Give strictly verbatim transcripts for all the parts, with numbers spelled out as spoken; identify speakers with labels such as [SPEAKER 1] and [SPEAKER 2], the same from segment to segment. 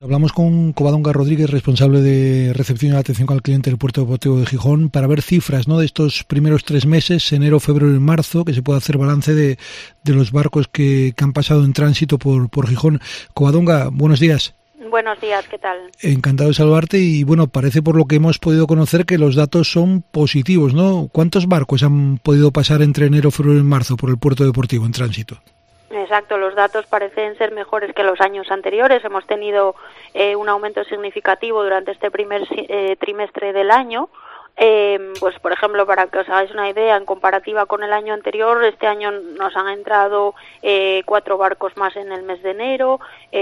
[SPEAKER 1] Hablamos con Covadonga Rodríguez, responsable de recepción y atención al cliente del Puerto Deportivo de Gijón, para ver cifras, ¿no?, de estos primeros tres meses, enero, febrero y marzo, que se pueda hacer balance de, de los barcos que, que han pasado en tránsito por, por Gijón. Covadonga, buenos días.
[SPEAKER 2] Buenos días, ¿qué tal?
[SPEAKER 1] Encantado de saludarte y, bueno, parece por lo que hemos podido conocer que los datos son positivos, ¿no? ¿Cuántos barcos han podido pasar entre enero, febrero y marzo por el Puerto Deportivo en tránsito?
[SPEAKER 2] Exacto, los datos parecen ser mejores que los años anteriores. Hemos tenido eh, un aumento significativo durante este primer eh, trimestre del año. Eh, pues, por ejemplo, para que os hagáis una idea, en comparativa con el año anterior, este año nos han entrado eh, cuatro barcos más en el mes de enero,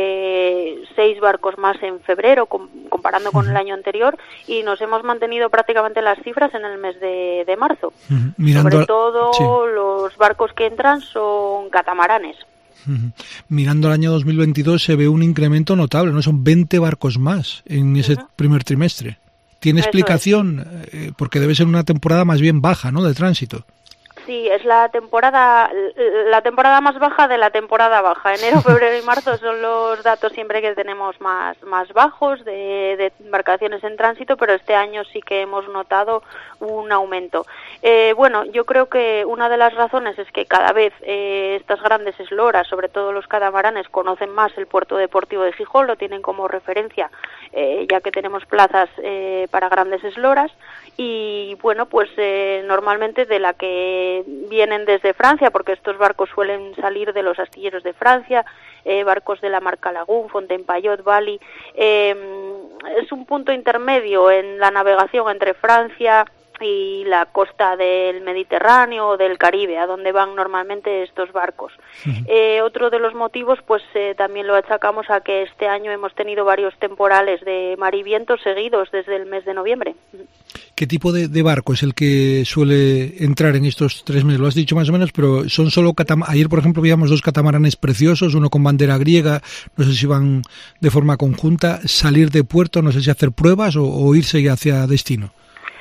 [SPEAKER 2] eh, seis barcos más en febrero, com- comparando con el año anterior, y nos hemos mantenido prácticamente las cifras en el mes de, de marzo.
[SPEAKER 1] Uh-huh. Mirando
[SPEAKER 2] Sobre
[SPEAKER 1] a...
[SPEAKER 2] todo,
[SPEAKER 1] sí.
[SPEAKER 2] Los barcos que entran son catamaranes.
[SPEAKER 1] Uh-huh. Mirando al año dos mil veintidós se ve un incremento notable, ¿no? Son veinte barcos más en ese uh-huh. primer trimestre. ¿Tiene
[SPEAKER 2] Eso
[SPEAKER 1] explicación?
[SPEAKER 2] Es.
[SPEAKER 1] Eh, porque debe ser una temporada más bien baja, ¿no?, de tránsito.
[SPEAKER 2] Sí, es la temporada la temporada más baja de la temporada baja. Enero, febrero y marzo son los datos siempre que tenemos más más bajos de, de embarcaciones en tránsito, pero este año sí que hemos notado un aumento. Eh, bueno, yo creo que una de las razones es que cada vez eh, estas grandes esloras, sobre todo los catamaranes, conocen más el Puerto Deportivo de Gijón, lo tienen como referencia, eh, ya que tenemos plazas eh, para grandes esloras. Y bueno, pues eh, normalmente de la que vienen desde Francia, porque estos barcos suelen salir de los astilleros de Francia, eh, barcos de la marca Lagún, Fontaine-Payot, Bali. Eh, es un punto intermedio en la navegación entre Francia y la costa del Mediterráneo o del Caribe, a donde van normalmente estos barcos. Uh-huh. Eh, otro de los motivos, pues eh, también lo achacamos a que este año hemos tenido varios temporales de mar y viento seguidos desde el mes de noviembre.
[SPEAKER 1] ¿Qué tipo de, de barco es el que suele entrar en estos tres meses? Lo has dicho más o menos, pero son solo catamaranes. Ayer, por ejemplo, veíamos dos catamaranes preciosos, uno con bandera griega, no sé si van de forma conjunta, salir de puerto, no sé si hacer pruebas o, o irse hacia destino.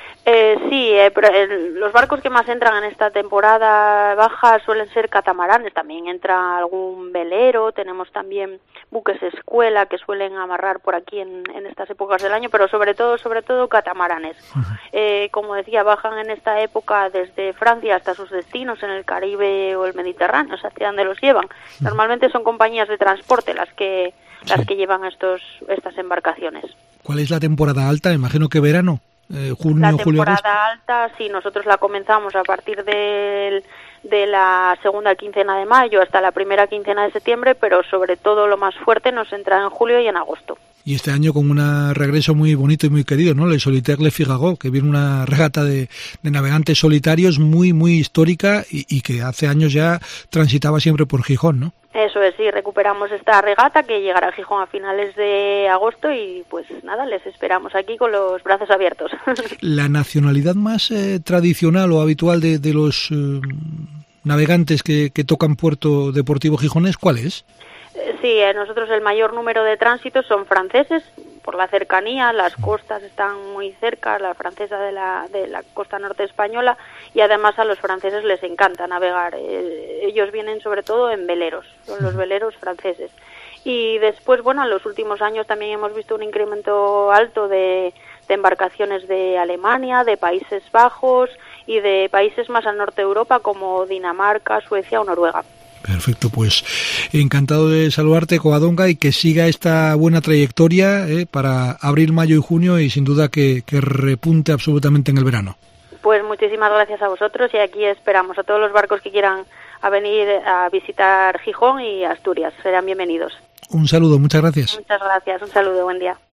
[SPEAKER 2] Eh, sí, eh, pero, eh, los barcos que más entran en esta temporada baja suelen ser catamaranes, también entra algún velero, tenemos también buques escuela que suelen amarrar por aquí en, en estas épocas del año, pero sobre todo, sobre todo catamaranes. Uh-huh. Eh, como decía, bajan en esta época desde Francia hasta sus destinos en el Caribe o el Mediterráneo, o sea, hacia donde los llevan. Uh-huh. Normalmente son compañías de transporte las que las sí. que llevan estos estas embarcaciones.
[SPEAKER 1] ¿Cuál es la temporada alta? Imagino que verano. Eh, junio,
[SPEAKER 2] la
[SPEAKER 1] julio,
[SPEAKER 2] temporada alta, sí, nosotros la comenzamos a partir del, de la segunda quincena de mayo hasta la primera quincena de septiembre, pero sobre todo lo más fuerte nos entra en julio y en agosto.
[SPEAKER 1] Y este año con un regreso muy bonito y muy querido, ¿no? Le Solitaire Le Figaro, que viene una regata de, de navegantes solitarios muy, muy histórica y, y que hace años ya transitaba siempre por Gijón, ¿no?
[SPEAKER 2] Eso es, sí, recuperamos esta regata que llegará a Gijón a finales de agosto y pues nada, les esperamos aquí con los brazos abiertos.
[SPEAKER 1] ¿La nacionalidad más eh, tradicional o habitual de, de los eh, navegantes que, que tocan Puerto Deportivo Gijonés, cuál es?
[SPEAKER 2] Sí, nosotros el mayor número de tránsitos son franceses, por la cercanía, las costas están muy cerca, la francesa de la, de la costa norte española, y además a los franceses les encanta navegar. Eh, ellos vienen sobre todo en veleros, son los veleros franceses. Y después, bueno, en los últimos años también hemos visto un incremento alto de, de embarcaciones de Alemania, de Países Bajos y de países más al norte de Europa como Dinamarca, Suecia o Noruega.
[SPEAKER 1] Perfecto, pues encantado de saludarte, Covadonga, y que siga esta buena trayectoria eh, para abril, mayo y junio y sin duda que, que repunte absolutamente en el verano.
[SPEAKER 2] Pues muchísimas gracias a vosotros y aquí esperamos a todos los barcos que quieran a venir a visitar Gijón y Asturias. Serán bienvenidos.
[SPEAKER 1] Un saludo, muchas gracias.
[SPEAKER 2] Muchas gracias, un saludo, buen día.